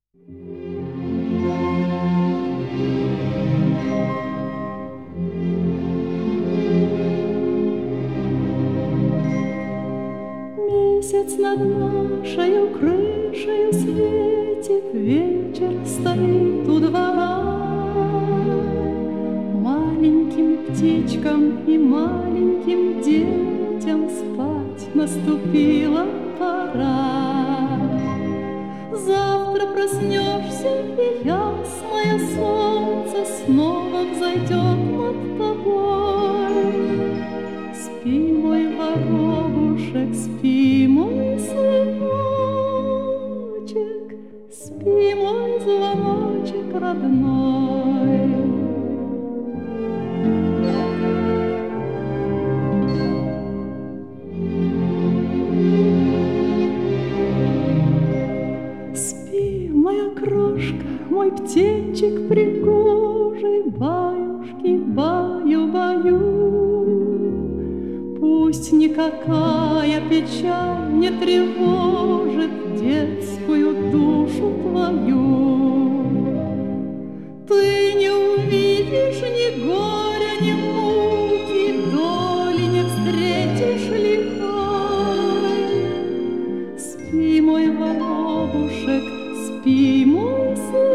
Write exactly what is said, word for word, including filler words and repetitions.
Месяц над нашею крышею светит, вечер стоит у двора. Маленьким птичкам и маленьким детям спать наступила пора. Завтра проснешься, и ясное солнце снова взойдет над тобой. Спи, мой воробушек, спи, мой сыночек, спи, мой звоночек родной. Спи, моя крошка, мой птенчик пригожий, баюшки, баю-баю. Пусть никакая печаль не тревожит детскую душу твою. Ты не увидишь ни горя, ни муки, доли не встретишь лихой. Спи, мой воробушек, спи, мой сын.